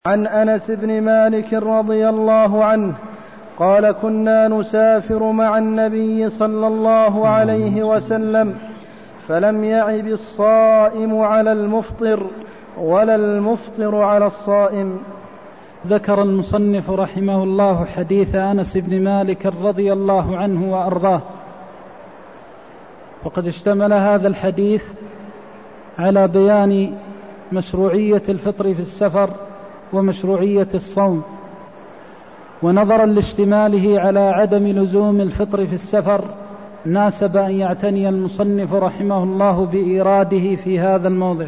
عن أنس بن مالك رضي الله عنه قال: كنا نسافر مع النبي صلى الله عليه وسلم فلم يعب الصائم على المفطر ولا المفطر على الصائم. ذكر المصنف رحمه الله حديث أنس بن مالك رضي الله عنه وأرضاه، وقد اشتمل هذا الحديث على بيان مشروعية الفطر في السفر ومشروعية الصوم، ونظرا لاشتماله على عدم لزوم الفطر في السفر ناسب أن يعتني المصنف رحمه الله بإيراده في هذا الموضع.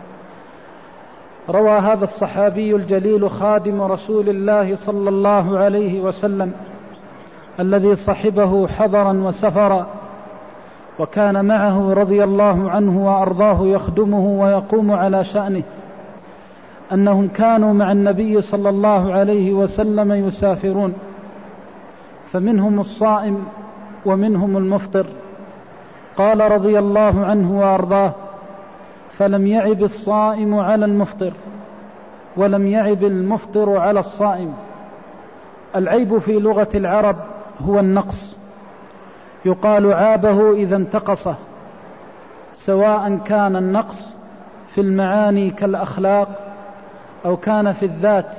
روى هذا الصحابي الجليل خادم رسول الله صلى الله عليه وسلم الذي صحبه حضرا وسفرا، وكان معه رضي الله عنه وأرضاه يخدمه ويقوم على شأنه، أنهم كانوا مع النبي صلى الله عليه وسلم يسافرون، فمنهم الصائم ومنهم المفطر. قال رضي الله عنه وأرضاه: فلم يعب الصائم على المفطر ولم يعب المفطر على الصائم. العيب في لغة العرب هو النقص، يقال عابه إذا انتقصه، سواء كان النقص في المعاني كالأخلاق أو كان في الذات.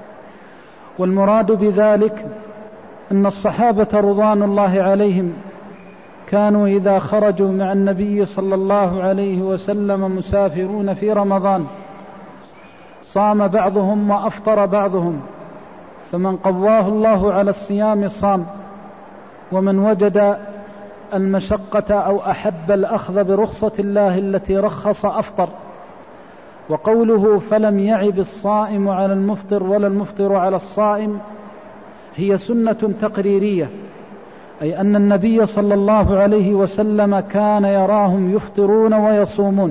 والمراد بذلك أن الصحابة رضوان الله عليهم كانوا إذا خرجوا مع النبي صلى الله عليه وسلم مسافرون في رمضان صام بعضهم وأفطر بعضهم، فمن قواه الله على الصيام صام، ومن وجد المشقة أو أحب الأخذ برخصة الله التي رخص أفطر. وقوله فلم يعب الصائم على المفطر ولا المفطر على الصائم هي سنة تقريرية، أي أن النبي صلى الله عليه وسلم كان يراهم يفطرون ويصومون،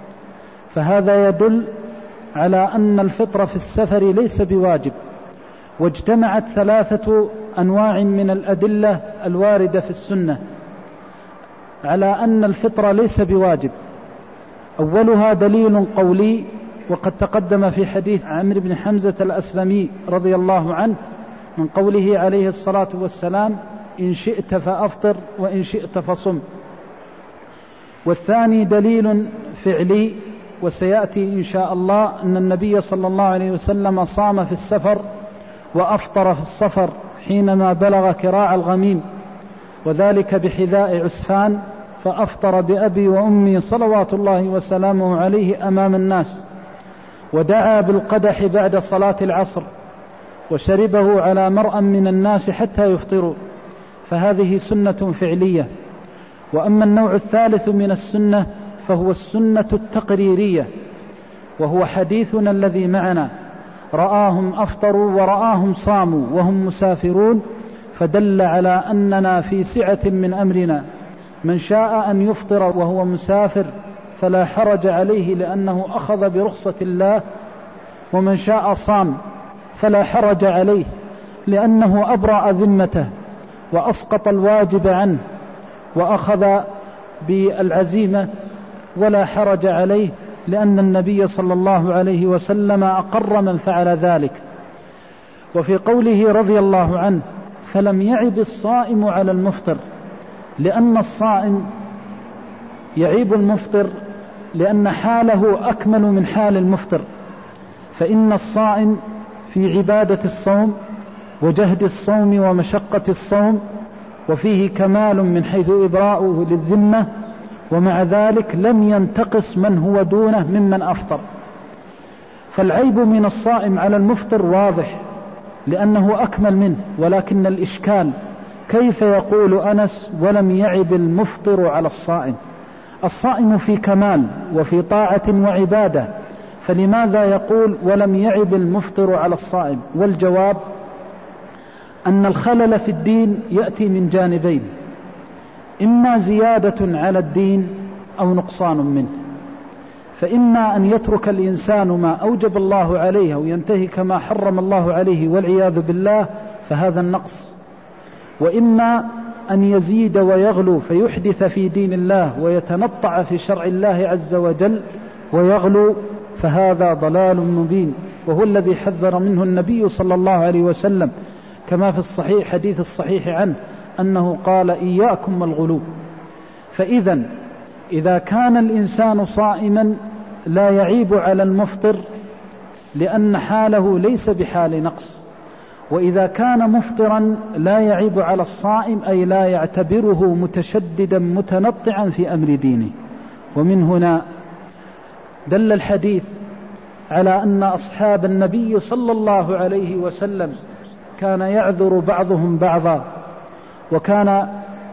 فهذا يدل على أن الفطر في السفر ليس بواجب. واجتمعت 3 أنواع من الأدلة الواردة في السنة على أن الفطر ليس بواجب. أولها دليل قولي، وقد تقدم في حديث عمرو بن حمزة الأسلمي رضي الله عنه من قوله عليه الصلاة والسلام: إن شئت فأفطر وإن شئت فصم. والثاني دليل فعلي، وسيأتي إن شاء الله أن النبي صلى الله عليه وسلم صام في السفر وأفطر في السفر حينما بلغ كراع الغميم، وذلك بحذاء عسفان، فأفطر بأبي وأمي صلوات الله وسلامه عليه أمام الناس، ودعا بالقدح بعد صلاة العصر وشربه على مرأى من الناس حتى يفطروا، فهذه سنة فعلية. وأما النوع الثالث من السنة فهو السنة التقريرية، وهو حديثنا الذي معنا: رآهم أفطروا ورآهم صاموا وهم مسافرون، فدل على أننا في سعة من أمرنا، من شاء أن يفطر وهو مسافر فلا حرج عليه لأنه أخذ برخصة الله، ومن شاء صام فلا حرج عليه لأنه أبرأ ذمته وأسقط الواجب عنه وأخذ بالعزيمة، ولا حرج عليه لأن النبي صلى الله عليه وسلم أقر من فعل ذلك. وفي قوله رضي الله عنه: فلم يعب الصائم على المفطر، لأن الصائم يعيب المفطر لأن حاله أكمل من حال المفطر، فإن الصائم في عبادة الصوم وجهد الصوم ومشقة الصوم، وفيه كمال من حيث إبراؤه للذمة، ومع ذلك لم ينتقص من هو دونه ممن أفطر. فالعيب من الصائم على المفطر واضح لأنه أكمل منه، ولكن الإشكال كيف يقول أنس ولم يعب المفطر على الصائم؟ الصائم في كمال وفي طاعة وعبادة، فلماذا يقول ولم يعب المفطر على الصائم؟ والجواب أن الخلل في الدين يأتي من جانبين: إما زيادة على الدين أو نقصان منه. فإما أن يترك الإنسان ما أوجب الله عليه وينتهك ما حرم الله عليه والعياذ بالله، فهذا النقص، وإما أن يزيد ويغلو فيحدث في دين الله ويتنطع في شرع الله عز وجل ويغلو، فهذا ضلال مبين. وهو الذي حذر منه النبي صلى الله عليه وسلم كما في الصحيح حديث الصحيح عنه أنه قال إياكم والغلو. إذا كان الإنسان صائما لا يعيب على المفطر لأن حاله ليس بحال نقص، وإذا كان مفطرا لا يعيب على الصائم أي لا يعتبره متشددا متنطعا في أمر دينه. ومن هنا دل الحديث على أن أصحاب النبي صلى الله عليه وسلم كان يعذر بعضهم بعضا، وكان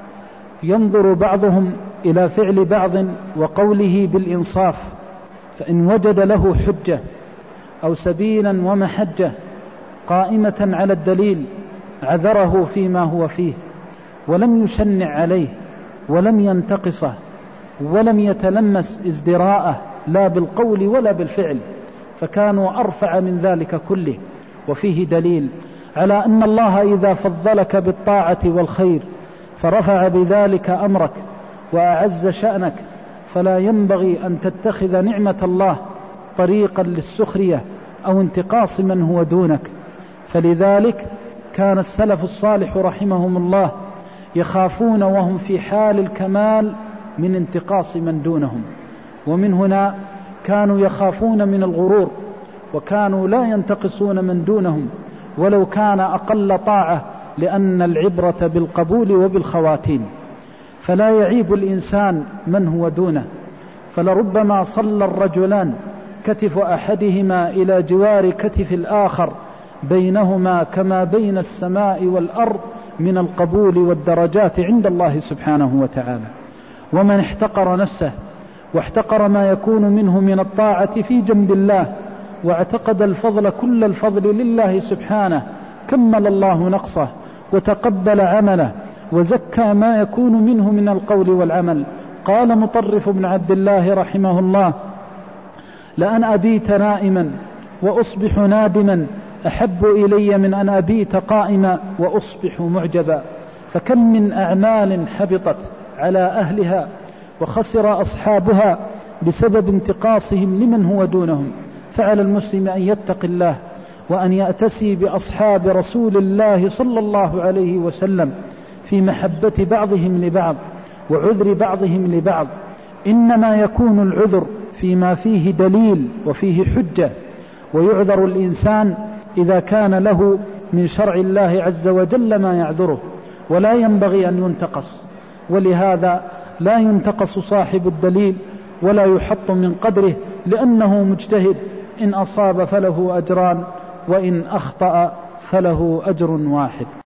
ينظر بعضهم إلى فعل بعض وقوله بالإنصاف، فإن وجد له حجة أو سبيلا ومحجة قائمة على الدليل عذره فيما هو فيه، ولم يشنع عليه ولم ينتقصه ولم يتلمس ازدراءه لا بالقول ولا بالفعل، فكانوا أرفع من ذلك كله. وفيه دليل على أن الله إذا فضلك بالطاعة والخير فرفع بذلك أمرك وأعز شأنك فلا ينبغي أن تتخذ نعمة الله طريقا للسخرية أو انتقاص من هو دونك. فلذلك كان السلف الصالح رحمهم الله يخافون وهم في حال الكمال من انتقاص من دونهم، ومن هنا كانوا يخافون من الغرور، وكانوا لا ينتقصون من دونهم ولو كان أقل طاعة، لأن العبرة بالقبول وبالخواتيم. فلا يعيب الإنسان من هو دونه، فلربما صلى الرجلان كتف أحدهما إلى جوار كتف الآخر بينهما كما بين السماء والأرض من القبول والدرجات عند الله سبحانه وتعالى. ومن احتقر نفسه واحتقر ما يكون منه من الطاعة في جنب الله واعتقد الفضل كل الفضل لله سبحانه كمل الله نقصه وتقبل عمله وزكى ما يكون منه من القول والعمل. قال مطرف بن عبد الله رحمه الله: لأن أبيت نائما وأصبح نادما أحب إلي من أن أبيت قائما وأصبح معجبا. فكم من أعمال حبطت على أهلها وخسر أصحابها بسبب انتقاصهم لمن هو دونهم. فعلى المسلم أن يتقي الله وأن يأتسي بأصحاب رسول الله صلى الله عليه وسلم في محبة بعضهم لبعض وعذر بعضهم لبعض. إنما يكون العذر فيما فيه دليل وفيه حجة، ويعذر الإنسان إذا كان له من شرع الله عز وجل ما يعذره، ولا ينبغي أن ينتقص. ولهذا لا ينتقص صاحب الدليل ولا يحط من قدره، لأنه مجتهد، إن أصاب فله أجران وإن أخطأ فله أجر واحد.